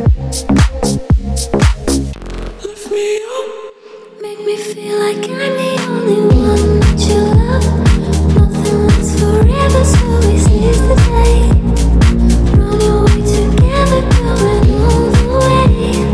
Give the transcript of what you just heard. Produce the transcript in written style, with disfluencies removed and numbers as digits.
Make me feel like I'm the only one that you love. Nothing lasts forever, so we seize the day. Run away together, going all the way.